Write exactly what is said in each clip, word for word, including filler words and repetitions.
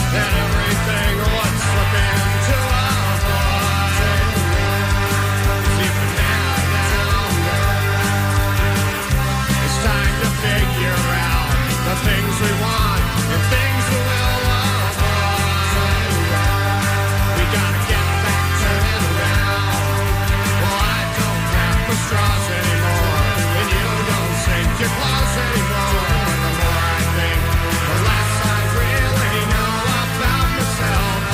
and everything would slip into a void. Even now, now, it's time to figure out the things we want and things we will avoid. We gotta get back to it now. Well, I don't have my straws anymore, and you don't sink your clothes anymore. The more I think, the less I really know about myself.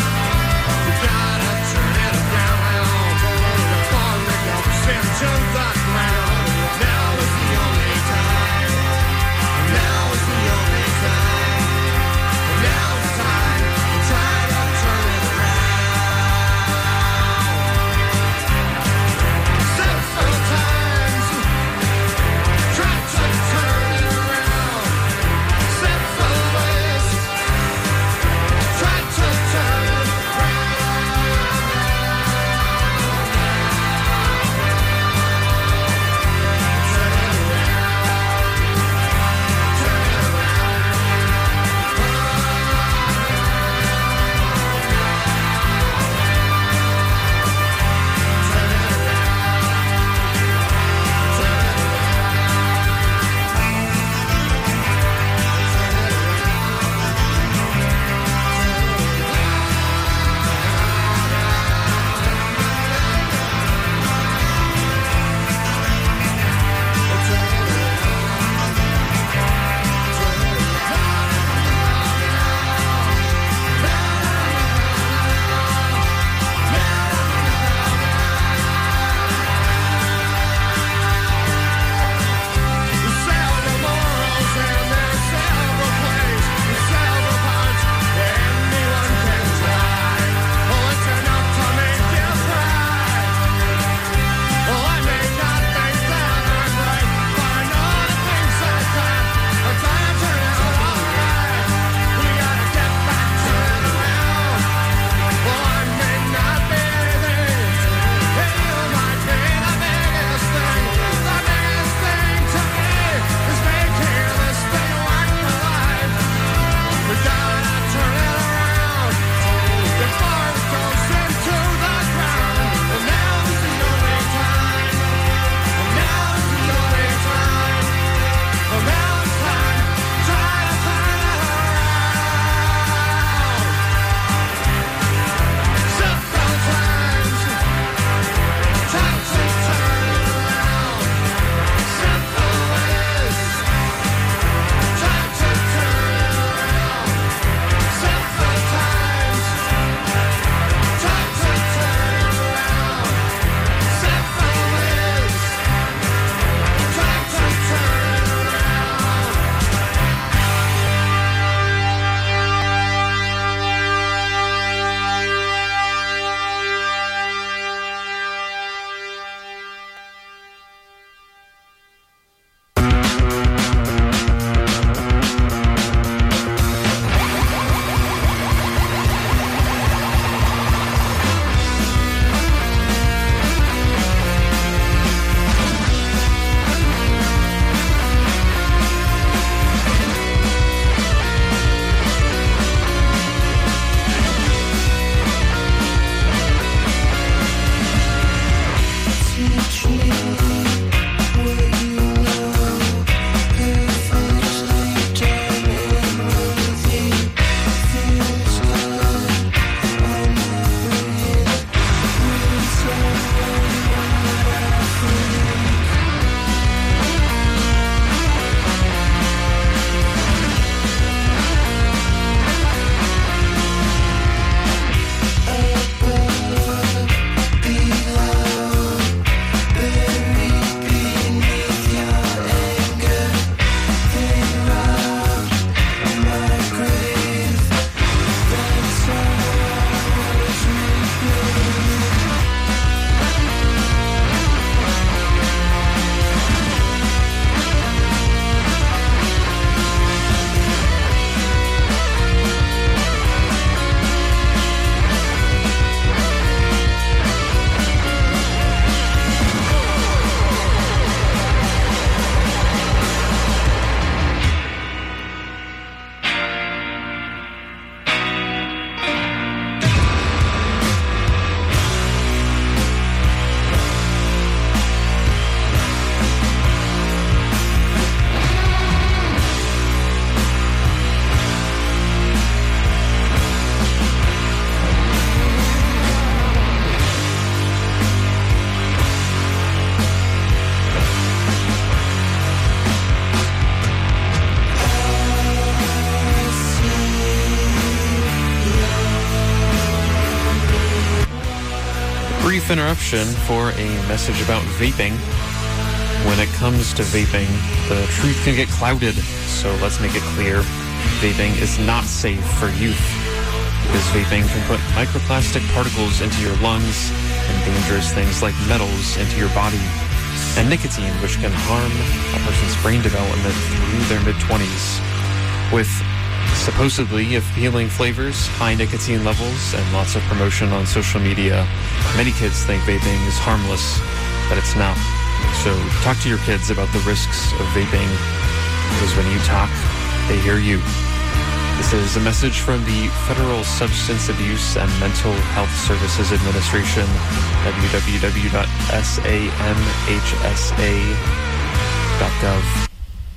brief interruption for a message about vaping. When it comes to vaping, the truth can get clouded, so let's make it clear. Vaping is not safe for youth, because vaping can put microplastic particles into your lungs and dangerous things like metals into your body, and nicotine, which can harm a person's brain development through their mid-twenties. With supposedly appealing flavors, high nicotine levels, and lots of promotion on social media, many kids think vaping is harmless, but it's not. So talk to your kids about the risks of vaping, because when you talk, they hear you. This is a message from the Federal Substance Abuse and Mental Health Services Administration, w w w dot samhsa dot gov.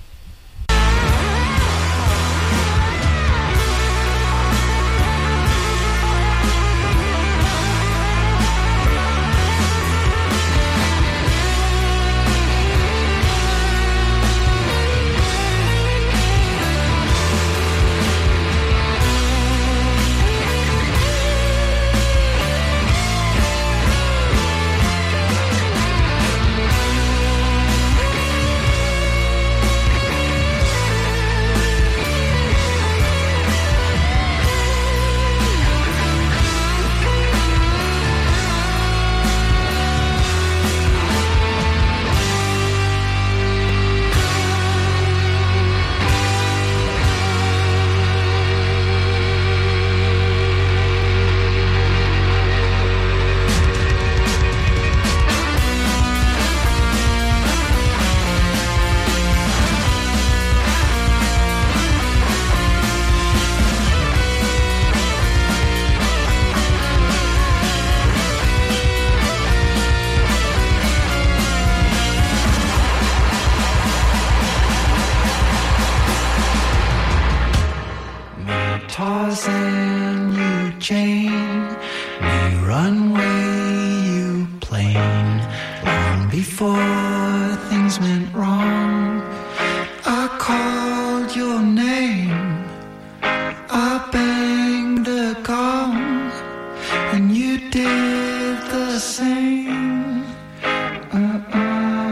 Tarzan, you Jane, me runway, you plane. Long before things went wrong, I called your name, I banged a gong, and you did the same. Uh-uh.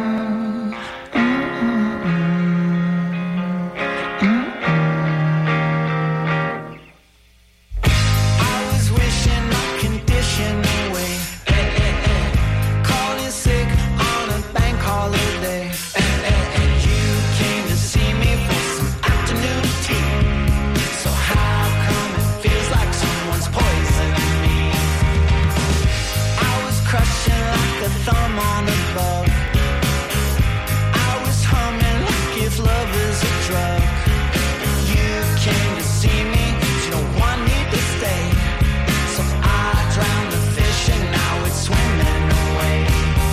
Thumb on a bug. I was humming like if love is a drug. You came to see me, but you don't want me to stay. So I drowned the fish and now it's swimming away.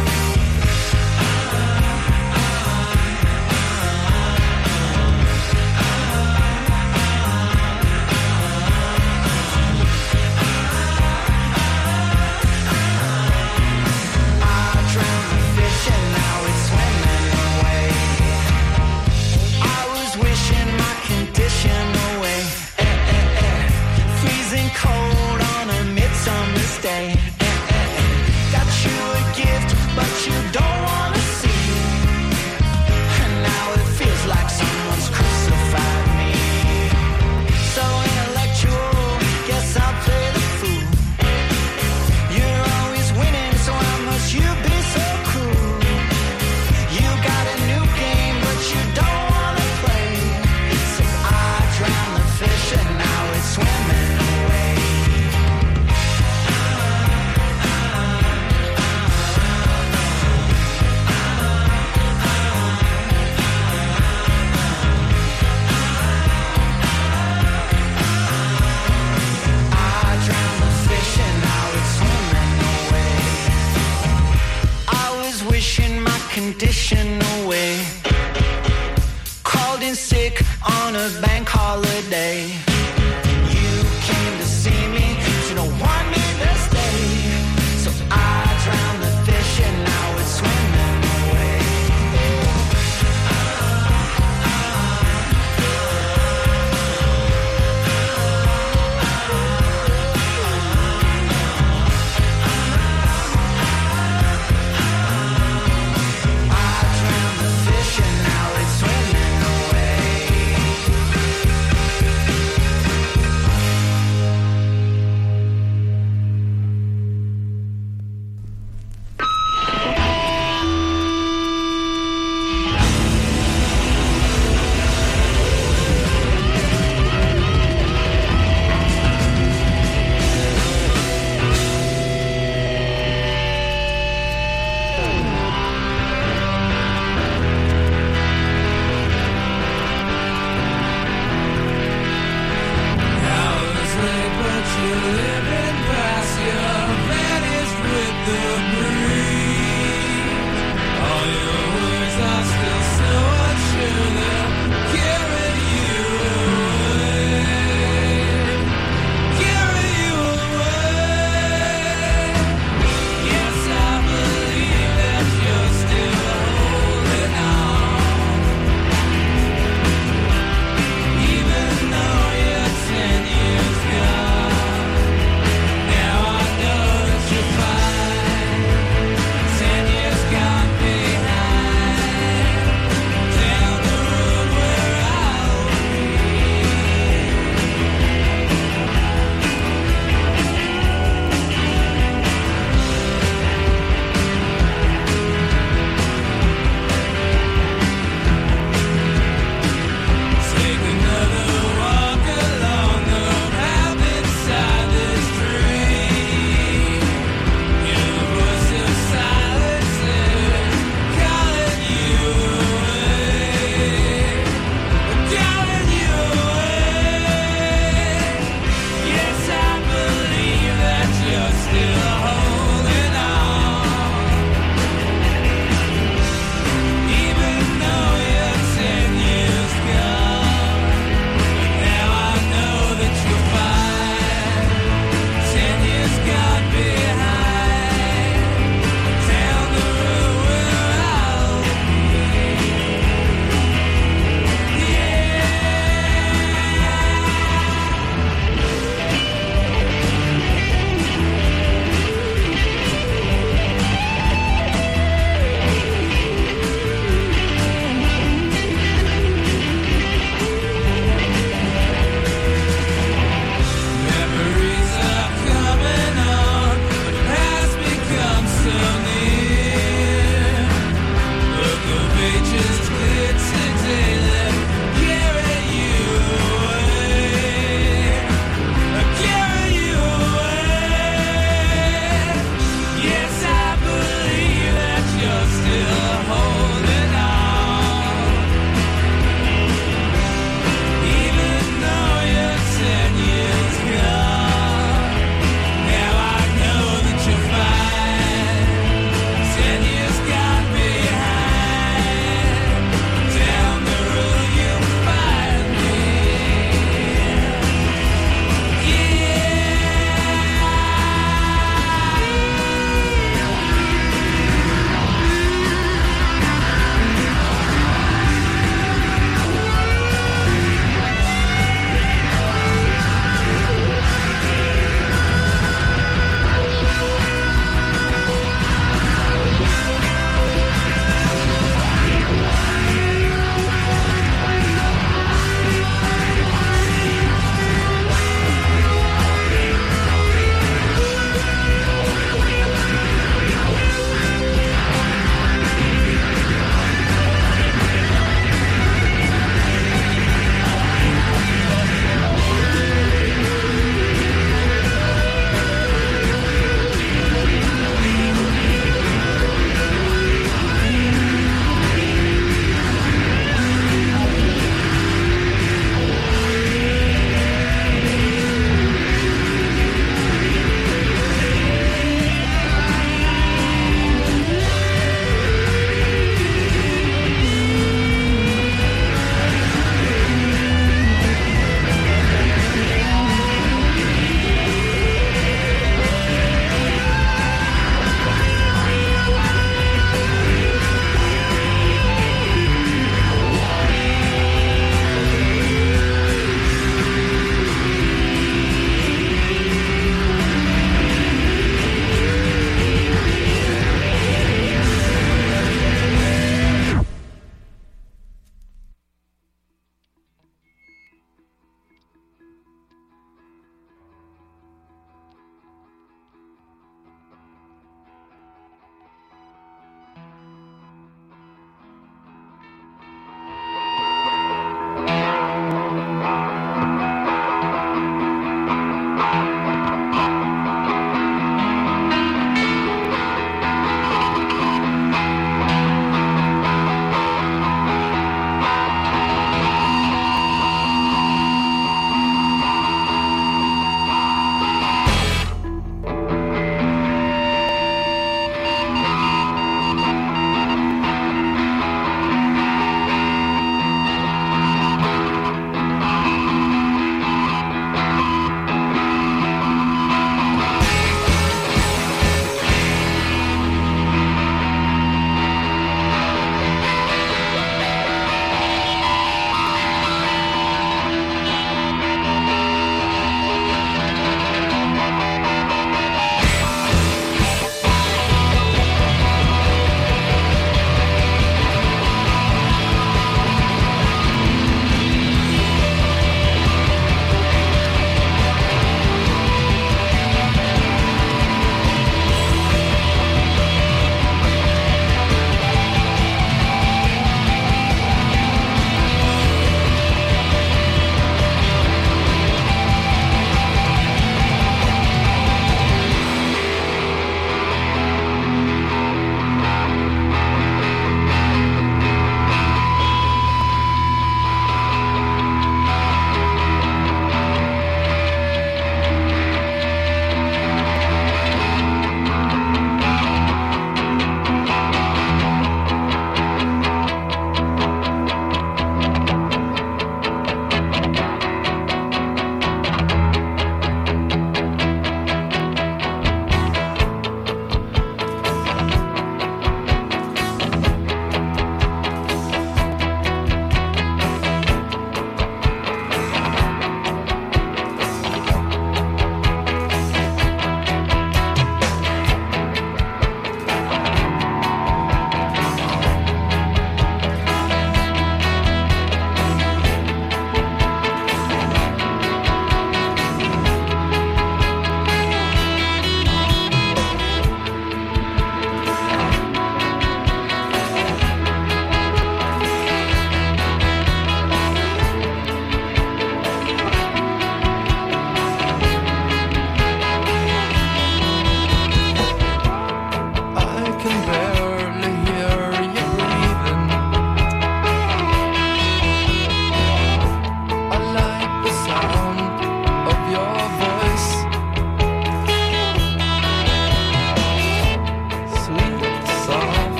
Cold on a midsummer's day. Got you a gift, but you don't want to see. And now it feels like someone's crucified me. So intellectual, guess I'll play the fool. You're always winning, so how must you be so cruel? You got a new game, but you don't want to play. So I drown the fish and now it's swimming away.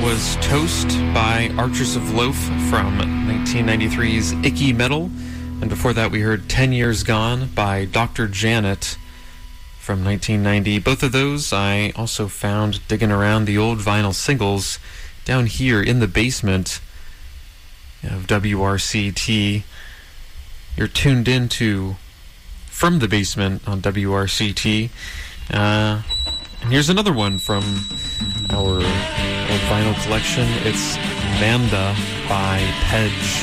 was Toast by Archers of Loaf from nineteen ninety-three's Icky Metal. And before that, we heard ten years Gone by Doctor Janet from nineteen ninety. Both of those I also found digging around the old vinyl singles down here in the basement of W R C T. You're tuned into From the Basement on W R C T. Uh, and here's another one from our old vinyl collection. It's Manda by Pedge.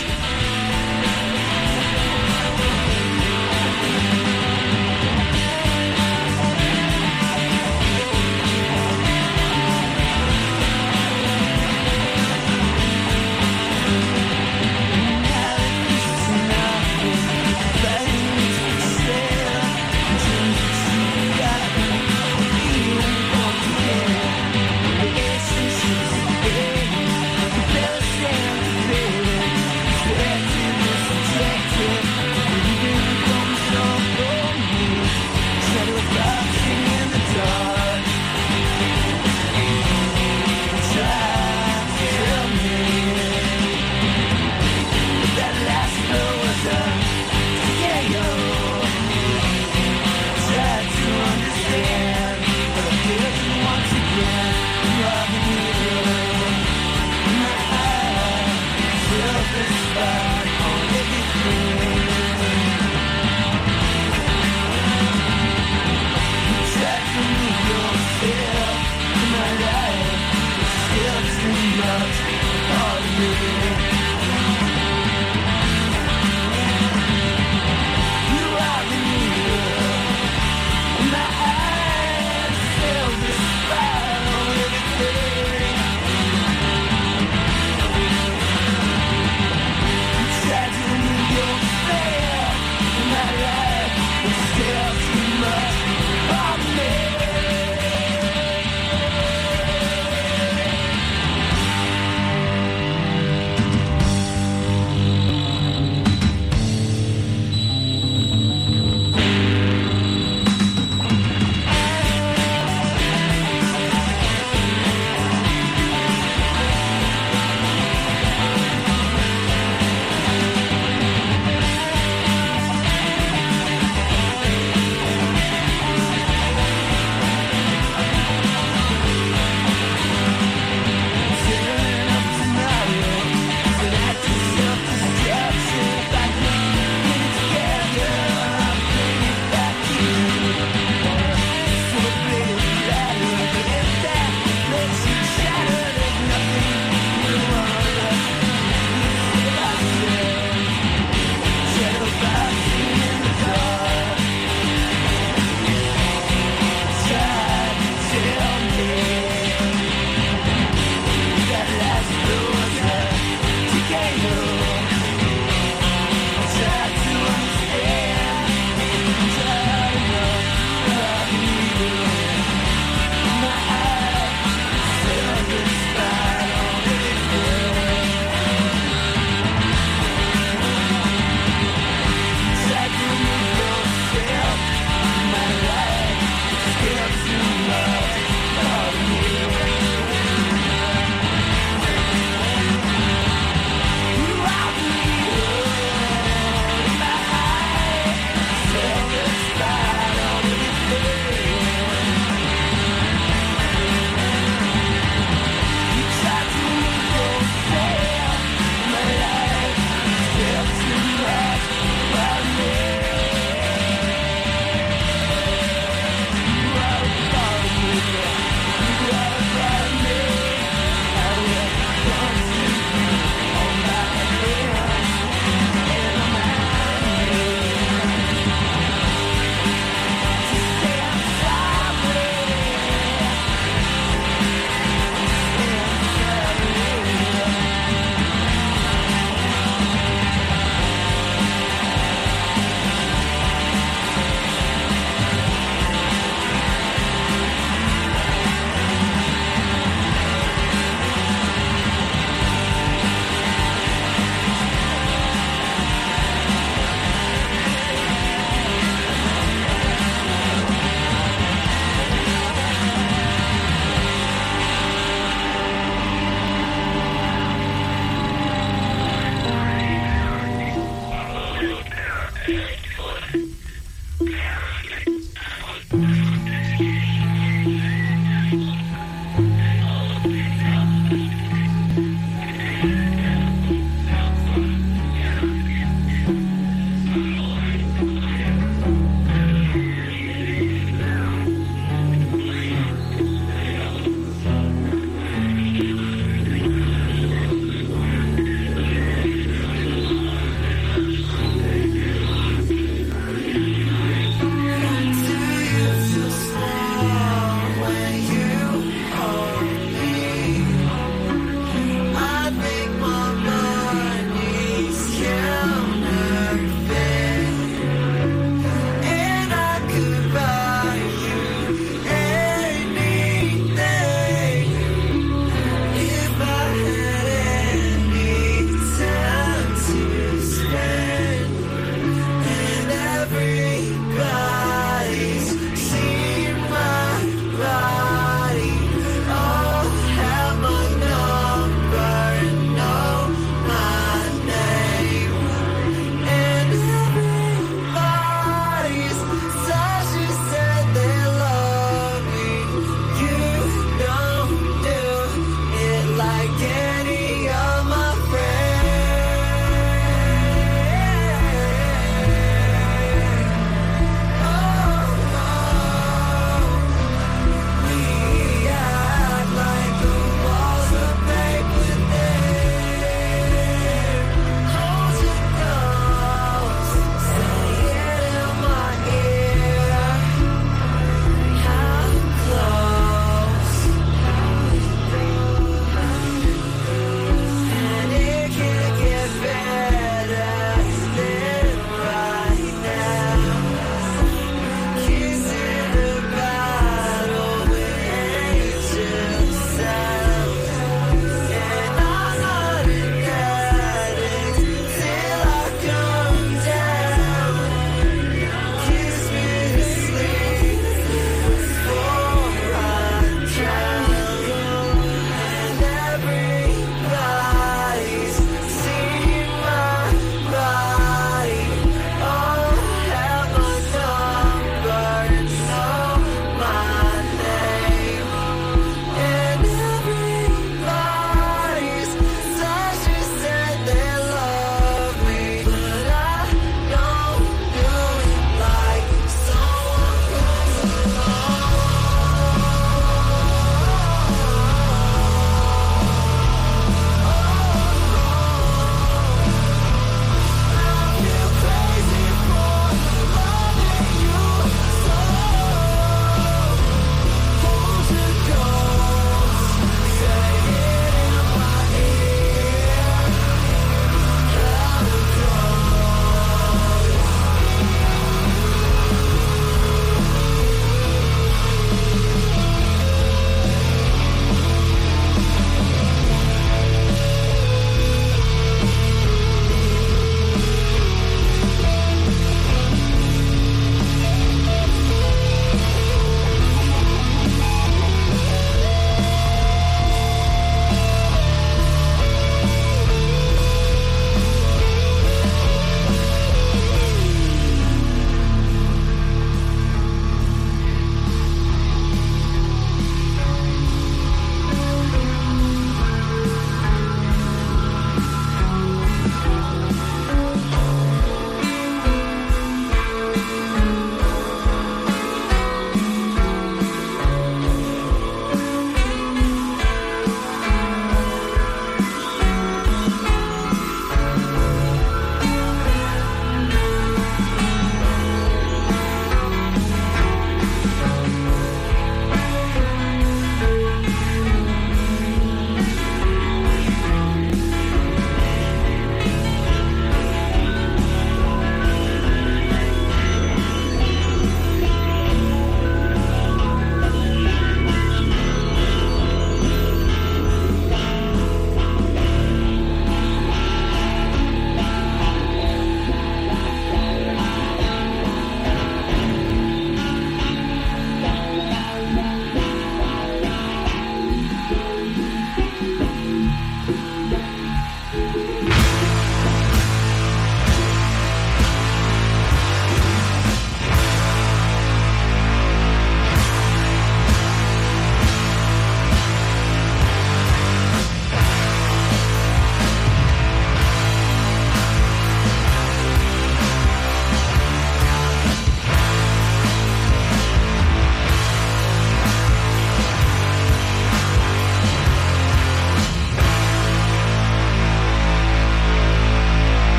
Baby,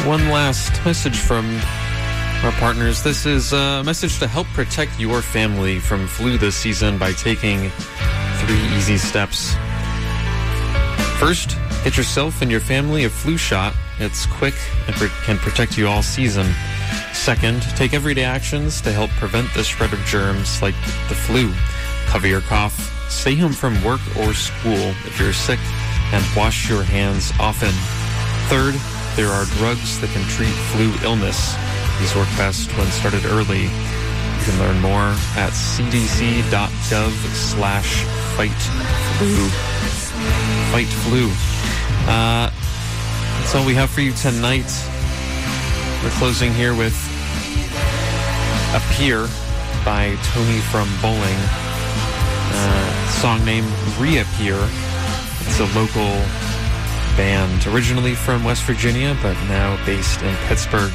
One last message from our partners. This is a message to help protect your family from flu this season by taking three easy steps. First, get yourself and your family a flu shot. It's quick and can protect you all season. Second, take everyday actions to help prevent the spread of germs like the flu. Cover your cough, stay home from work or school if you're sick, and wash your hands often. Third, there are drugs that can treat flu illness. These work best when started early. You can learn more at cdc.gov slash fight flu. Fight flu. Uh, that's all we have for you tonight. We're closing here with Appear by Tony from Bowling. Uh, song name Reappear. It's a local band, originally from West Virginia, but now based in Pittsburgh.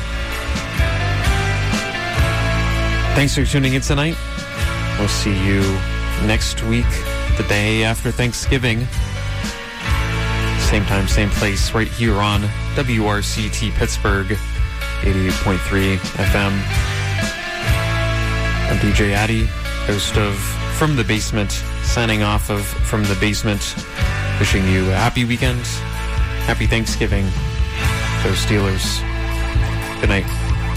Thanks for tuning in tonight. We'll see you next week, the day after Thanksgiving. Same time, same place, right here on W R C T Pittsburgh, eighty-eight point three F M. I'm D J Addy, host of From the Basement, signing off of From the Basement, wishing you a happy weekend, happy Thanksgiving. Go Steelers. Good night.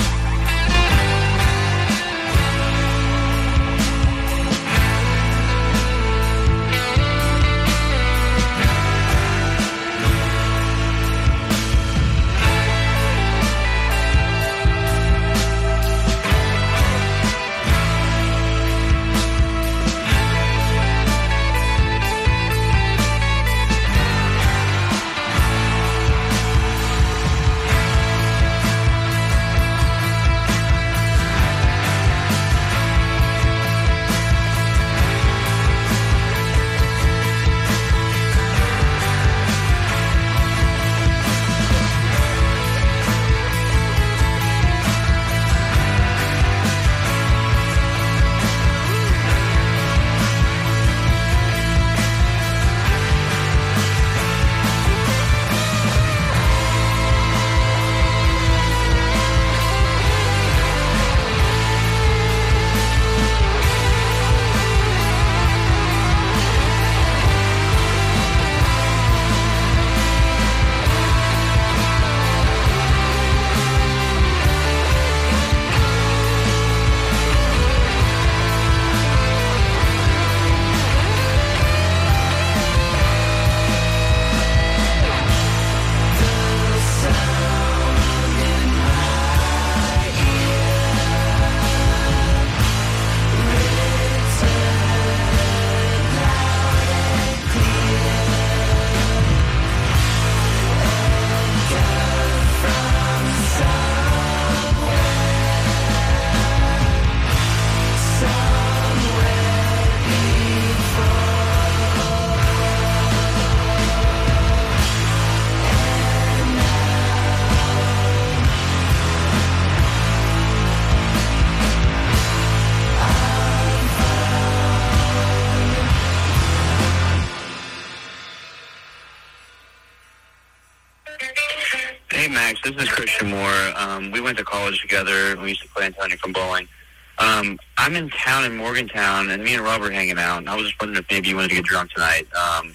Hey, Max, this is Christian Moore. Um, we went to college together. We used to play in Tony from Bowling. Um, I'm in town in Morgantown, and me and Rob are hanging out, and I was just wondering if maybe you wanted to get drunk tonight. Um,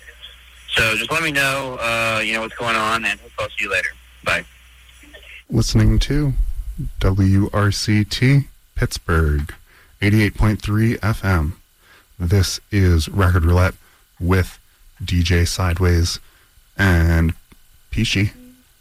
so just let me know, uh, you know, what's going on, and I'll see you later. Bye. Listening to W R C T Pittsburgh, eighty-eight point three F M. This is Record Roulette with D J Sideways and Peachy.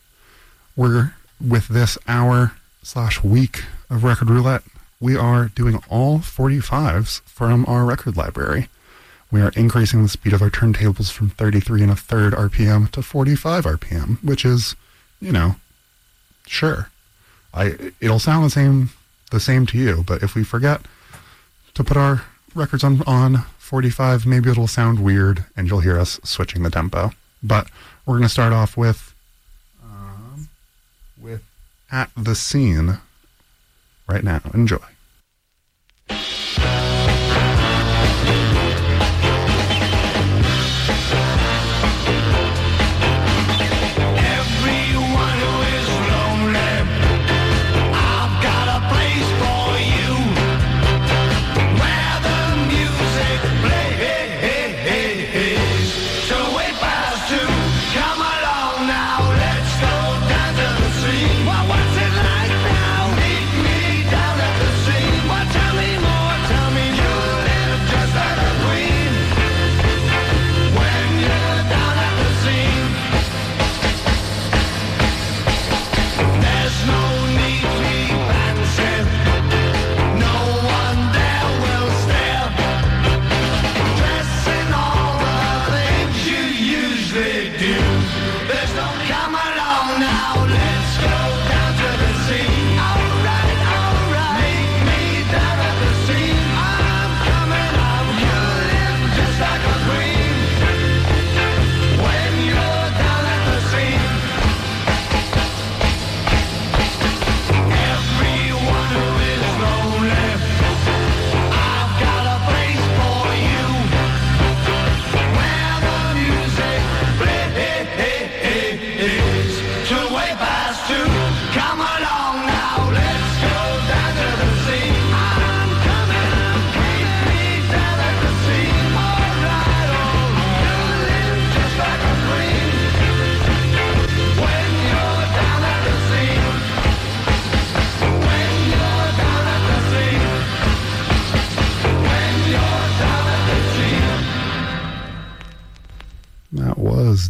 We're, with this hour slash week of Record Roulette, we are doing all forty-fives from our record library. We are increasing the speed of our turntables from thirty-three and a third R P M to forty-five R P M, which is, you know, sure. I it'll sound the same the same to you, but if we forget to put our records on, on forty-five, maybe it'll sound weird and you'll hear us switching the tempo. But we're going to start off with um, with At the Scene right now. Enjoy. Everyone who is lonely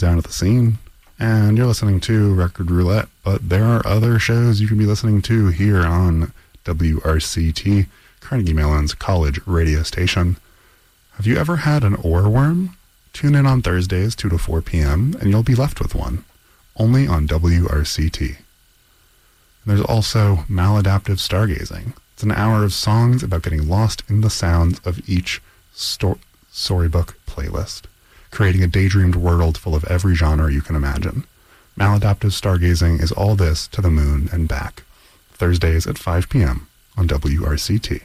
Down at the Scene, and you're listening to Record Roulette, but there are other shows you can be listening to here on W R C T, Carnegie Mellon's college radio station. Have you ever had an oarworm? Tune in on Thursdays, two to four p.m., and you'll be left with one, only on W R C T. There's also Maladaptive Stargazing. It's an hour of songs about getting lost in the sounds of each sto- storybook playlist, creating a daydreamed world full of every genre you can imagine. Maladaptive Stargazing is all this to the moon and back. Thursdays at five p.m. on W R C T.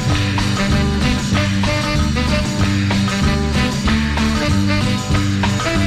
Thank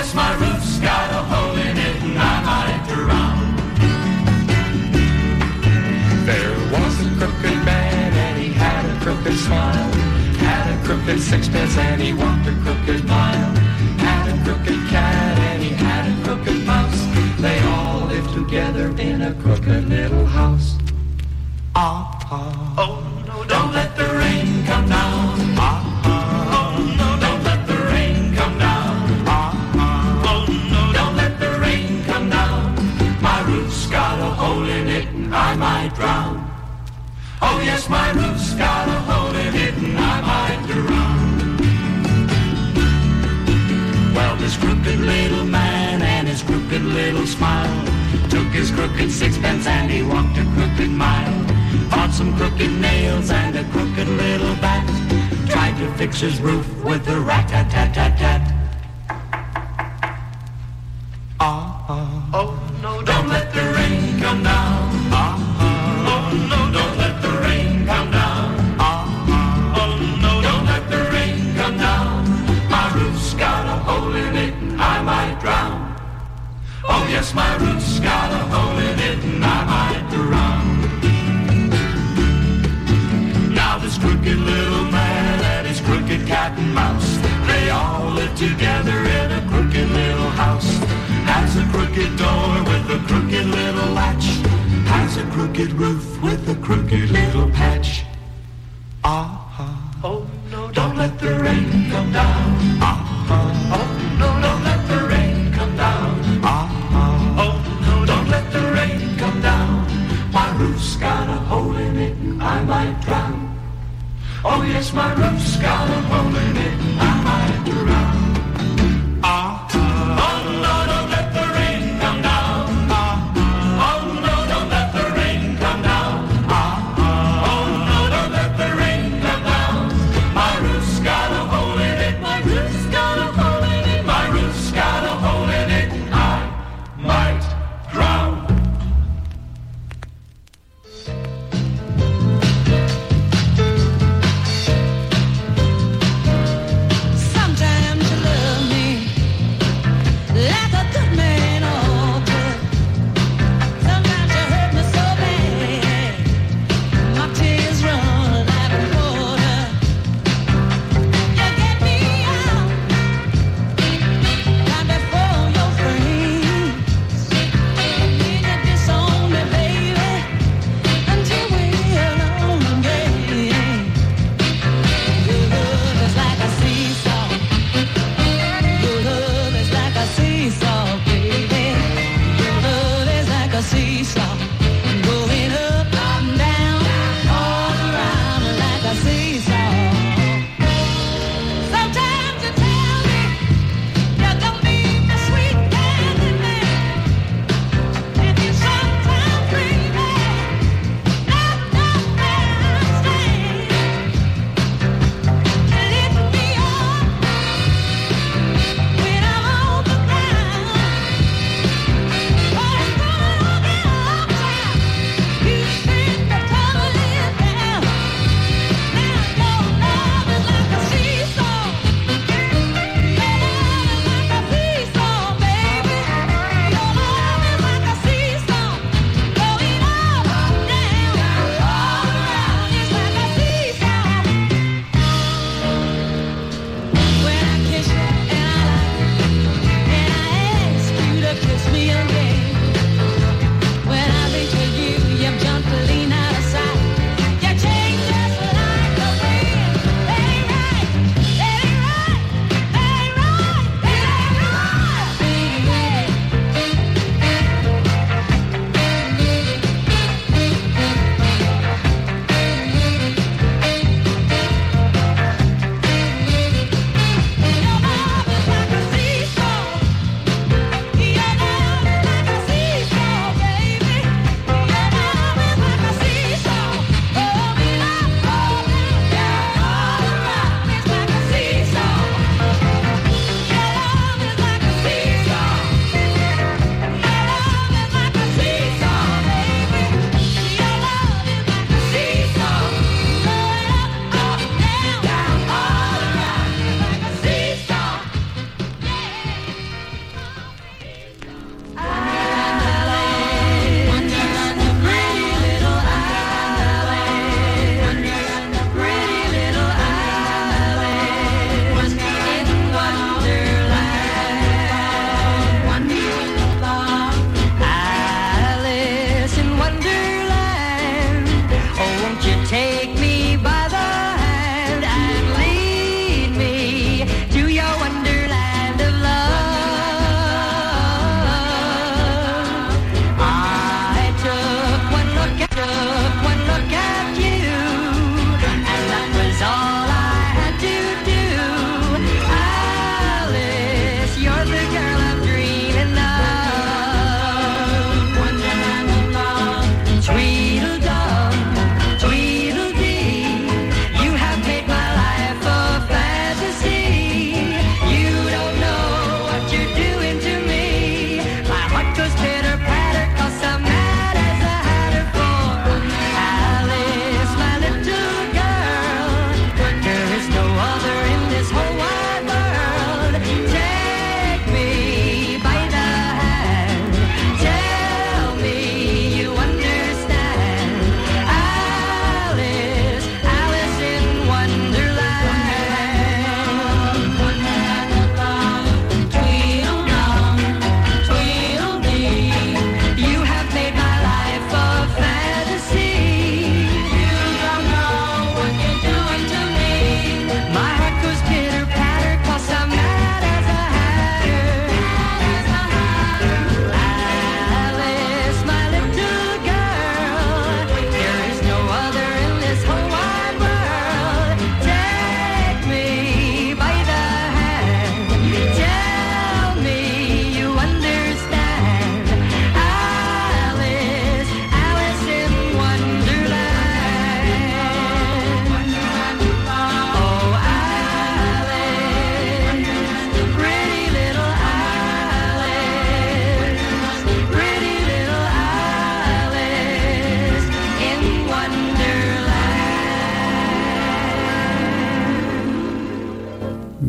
yes, my roof's got a hole in it and I might drown. There was a crooked man and he had a crooked smile. Had a crooked sixpence and he walked a crooked mile. Had a crooked cat and he had a crooked mouse. They all lived together in a crooked little house. Ah, ah. Oh no, don't let the rain come down. Ah, ah. Oh no, don't let the rain come down. Ah, ah. Oh no, don't let the rain come down. My roof's got a hole in it and I might drown. Oh yes, my roof's got a hole in it and I might drown. Well, this crooked little man and his crooked little smile took his crooked sixpence and he walked a crooked mile. Bought some crooked nails and a crooked little bat. Tried to fix his roof with a rat-tat-tat-tat-tat. Ah, ah. Oh no, don't let the rain come down. Ah, ah. Oh no, don't let the rain come down. Ah, ah. Oh no, don't let the rain come down. My roof's got a hole in it and I might drown. Oh yes, my roof's got a hole in it and I might drown. Now this crooked little man and his crooked cat and mouse, they all live together in a crooked little house. Has a crooked door with a crooked little latch. Has a crooked roof with a crooked little patch. Ah, ah. Oh no, don't let the rain come down. Ah, ah. Oh no, don't let the rain come down. Ah, ah. Oh no, don't let the rain come down. My roof's got a hole in it and I might drown. Oh yes, my roof's got a hole in it and I might drown. Ah, ah. Oh no, don't let the rain come down. Ah, ah. Oh no, don't let the rain come down. Ah, ah. Oh no, don't let the rain come down. My roof's got a hole in it. My roof's got a hole in it. My roof's got a hole in it. I might drown. Sometimes you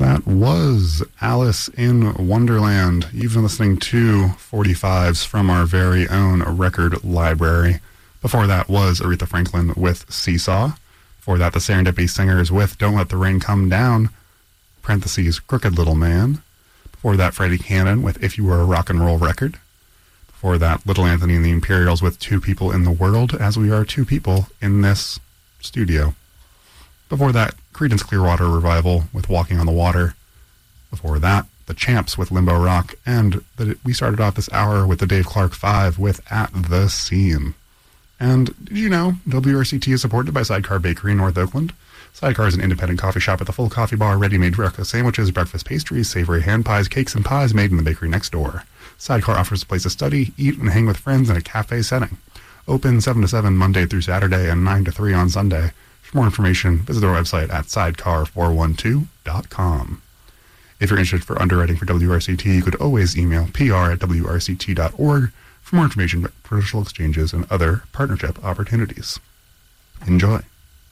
That was Alice in Wonderland. You've been listening to forty-fives from our very own record library. Before that was Aretha Franklin with Seesaw. Before that, the Serendipity Singers with Don't Let the Rain Come Down, parentheses, Crooked Little Man. Before that, Freddie Cannon with If You Were a Rock and Roll Record. Before that, Little Anthony and the Imperials with Two People in the World, as we are two people in this studio. Before that, Creedence Clearwater Revival with Walking on the Water. Before that, The Champs with Limbo Rock. And the, we started off this hour with the Dave Clark Five with At the Seam. And did you know W R C T is supported by Sidecar Bakery in North Oakland? Sidecar is an independent coffee shop with a full coffee bar, ready-made breakfast sandwiches, breakfast pastries, savory hand pies, cakes, and pies made in the bakery next door. Sidecar offers a place to study, eat, and hang with friends in a cafe setting. Open seven to seven Monday through Saturday and nine to three on Sunday. For more information, visit our website at sidecar four one two dot com. If you're interested for underwriting for W R C T, you could always email P R at W R C T dot org for more information about commercial exchanges and other partnership opportunities. Enjoy.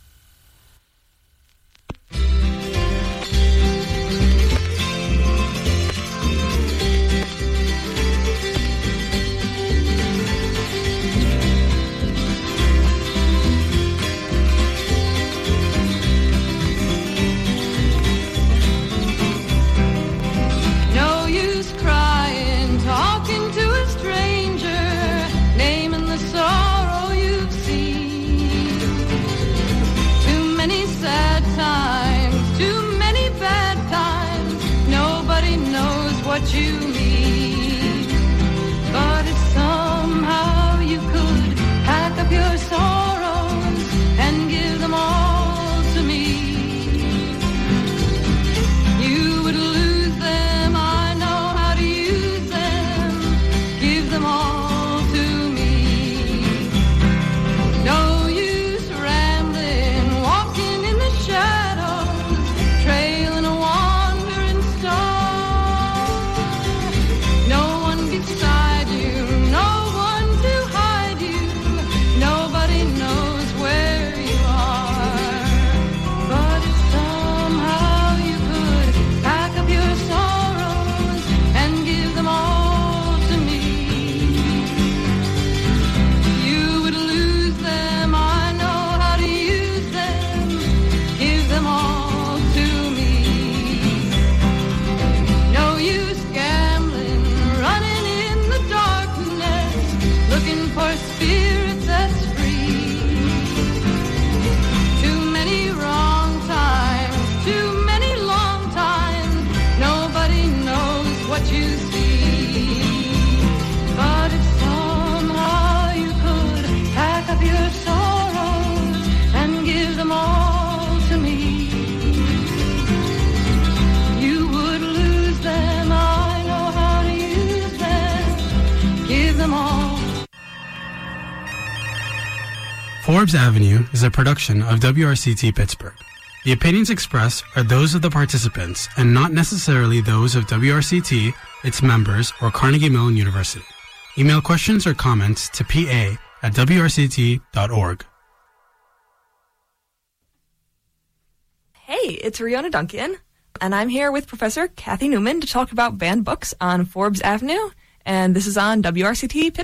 You mean, but if somehow you could pack up your sorrows and give them all to me, you would lose them. I know how to use them. Give them all to me. No use rambling, walking in the shadows, trailing a wandering star. Forbes Avenue is a production of W R C T Pittsburgh. The opinions expressed are those of the participants and not necessarily those of W R C T, its members, or Carnegie Mellon University. Email questions or comments to P A at W R C T dot org. Hey, it's Rihanna Duncan, and I'm here with Professor Kathy Newman to talk about banned books on Forbes Avenue, and this is on W R C T Pittsburgh.